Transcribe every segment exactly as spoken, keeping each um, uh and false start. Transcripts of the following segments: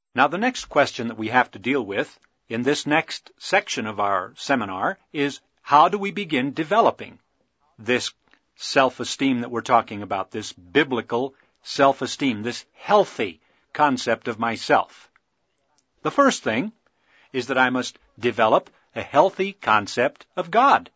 Now, the next question that we have to deal with in this next section of our seminar is, how do we begin developing this self-esteem that we're talking about, this biblical self-esteem, this healthy concept of myself? The first thing is that I must develop a healthy concept of God.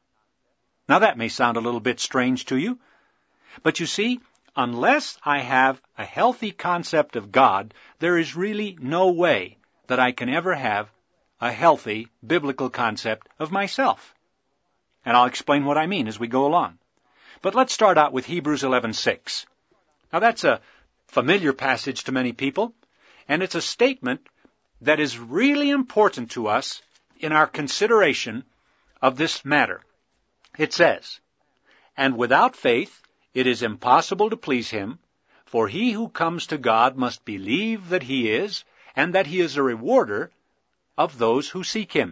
Now, that may sound a little bit strange to you, but you see, unless I have a healthy concept of God, there is really no way that I can ever have a healthy biblical concept of myself. And I'll explain what I mean as we go along. But let's start out with Hebrews eleven six. Now, that's a familiar passage to many people, and it's a statement that is really important to us in our consideration of this matter. It says, "And without faith it is impossible to please him, for he who comes to God must believe that he is, and that he is a rewarder of those who seek him."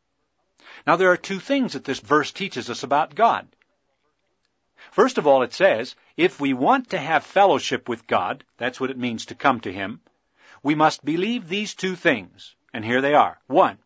Now, there are two things that this verse teaches us about God. First of all, it says, if we want to have fellowship with God, that's what it means to come to him, we must believe these two things. And here they are. One,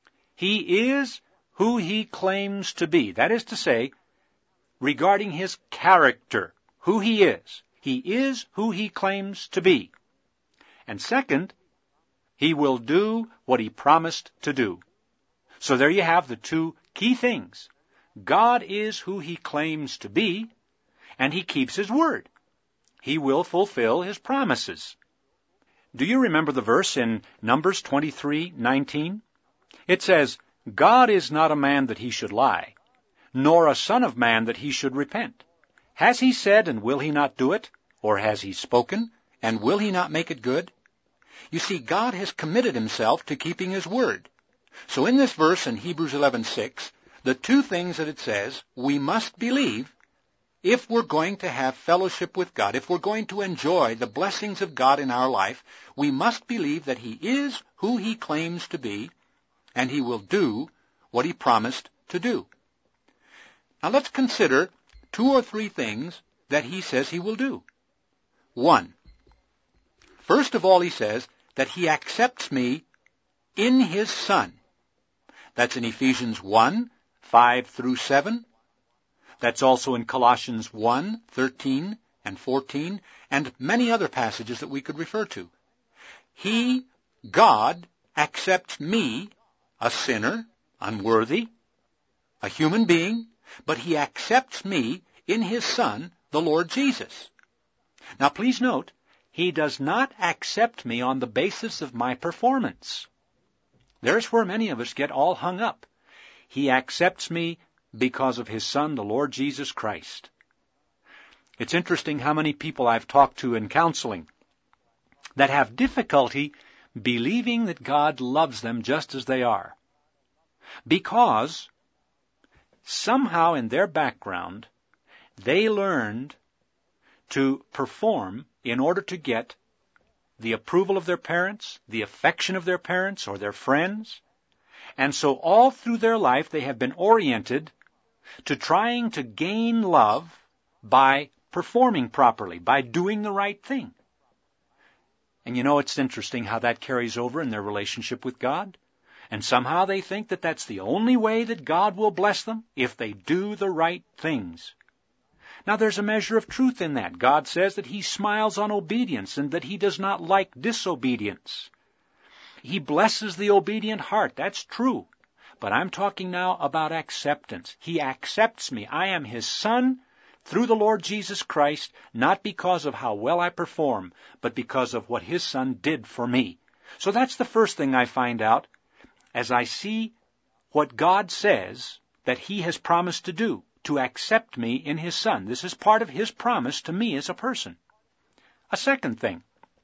he is who he claims to be. That is to say, regarding his character, who he is. He is who he claims to be. And second, he will do what he promised to do. So there you have the two key things. God is who he claims to be, and he keeps his word. He will fulfill his promises. Do you remember the verse in Numbers twenty-three nineteen? It says, "God is not a man that he should lie, nor a son of man that he should repent. Has he said, and will he not do it? Or has he spoken, and will he not make it good?" You see, God has committed himself to keeping his word. So in this verse in Hebrews eleven six, the two things that it says we must believe if we're going to have fellowship with God, if we're going to enjoy the blessings of God in our life, we must believe that he is who he claims to be, and he will do what he promised to do. Now let's consider two or three things that he says he will do. One, first of all, he says that he accepts me in his Son. That's in Ephesians one, five through seven. That's also in Colossians one, thirteen and fourteen, and many other passages that we could refer to. He, God, accepts me, a sinner, unworthy, a human being, but he accepts me in his Son, the Lord Jesus. Now please note, he does not accept me on the basis of my performance. There's where many of us get all hung up. He accepts me because of his Son, the Lord Jesus Christ. It's interesting how many people I've talked to in counseling that have difficulty believing that God loves them just as they are, because somehow in their background they learned to perform in order to get the approval of their parents, the affection of their parents or their friends. And so all through their life they have been oriented to trying to gain love by performing properly, by doing the right thing. And you know, it's interesting how that carries over in their relationship with God. And somehow they think that that's the only way that God will bless them, if they do the right things. Now, there's a measure of truth in that. God says that he smiles on obedience and that he does not like disobedience. He blesses the obedient heart. That's true. But I'm talking now about acceptance. He accepts me. I am his son through the Lord Jesus Christ, not because of how well I perform, but because of what his Son did for me. So that's the first thing I find out as I see what God says that he has promised to do, to accept me in his Son. This is part of his promise to me as a person. A second thing,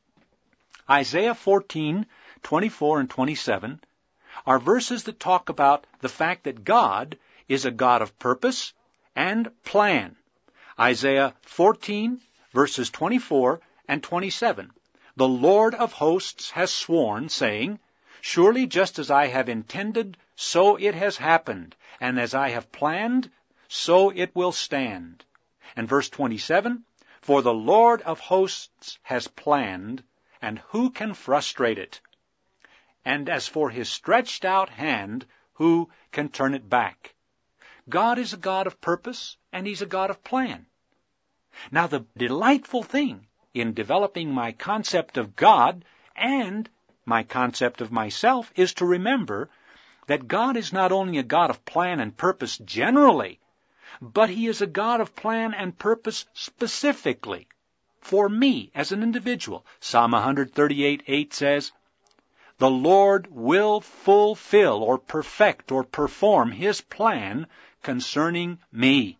Isaiah fourteen, twenty-four and twenty-seven are verses that talk about the fact that God is a God of purpose and plan. Isaiah fourteen, verses twenty-four and twenty-seven. The Lord of hosts has sworn, saying, "Surely just as I have intended, so it has happened, and as I have planned, so it will stand." And verse twenty-seven, "For the Lord of hosts has planned, and who can frustrate it? And as for his stretched out hand, who can turn it back? God is a God of purpose, and he's a God of plan. Now, the delightful thing in developing my concept of God and my concept of myself is to remember that God is not only a God of plan and purpose generally, but he is a God of plan and purpose specifically for me as an individual. Psalm one thirty-eight eight says, "The Lord will fulfill or perfect or perform his plan concerning me."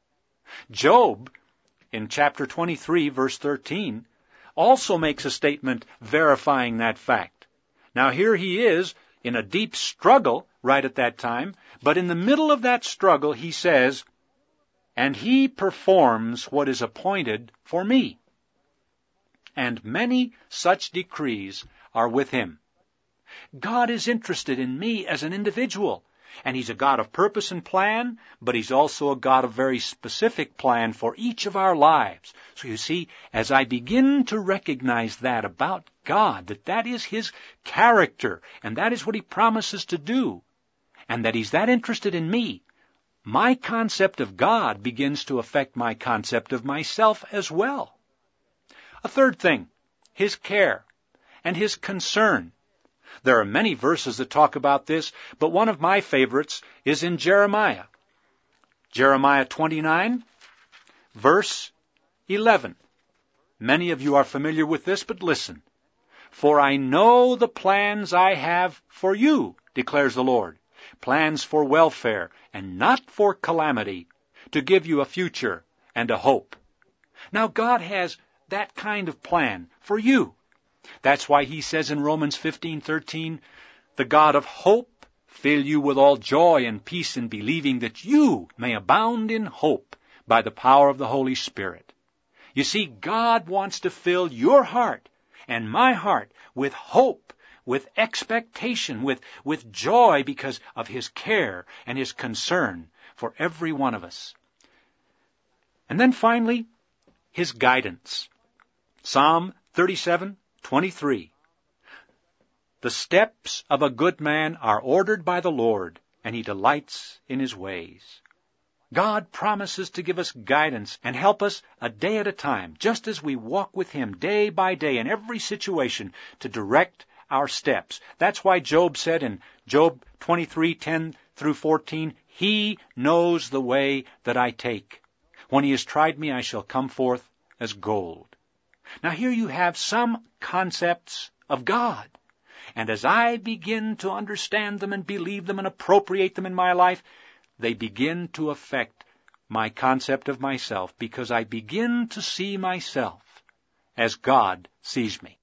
Job, in chapter twenty-three, verse thirteen, also makes a statement verifying that fact. Now here he is in a deep struggle right at that time, but in the middle of that struggle he says, "And he performs what is appointed for me." And many such decrees are with him. God is interested in me as an individual, and he's a God of purpose and plan, but he's also a God of very specific plan for each of our lives. So you see, as I begin to recognize that about God, that that is his character, and that is what he promises to do, and that he's that interested in me, my concept of God begins to affect my concept of myself as well. A third thing, his care and his concern. There are many verses that talk about this, but one of my favorites is in Jeremiah. Jeremiah twenty-nine, verse eleven. Many of you are familiar with this, but listen. "For I know the plans I have for you, declares the Lord, plans for welfare and not for calamity, to give you a future and a hope." Now God has that kind of plan for you. That's why he says in Romans fifteen thirteen, "The God of hope fill you with all joy and peace in believing, that you may abound in hope by the power of the Holy Spirit." You see, God wants to fill your heart and my heart with hope, with expectation, with, with joy because of his care and his concern for every one of us. And then finally, his guidance. Psalm thirty-seven twenty-three. "The steps of a good man are ordered by the Lord, and he delights in his ways." God promises to give us guidance and help us a day at a time, just as we walk with him day by day in every situation to direct our steps. That's why Job said in Job twenty-three ten through fourteen, "He knows the way that I take. When he has tried me, I shall come forth as gold." Now here you have some concepts of God. And as I begin to understand them and believe them and appropriate them in my life, they begin to affect my concept of myself, because I begin to see myself as God sees me.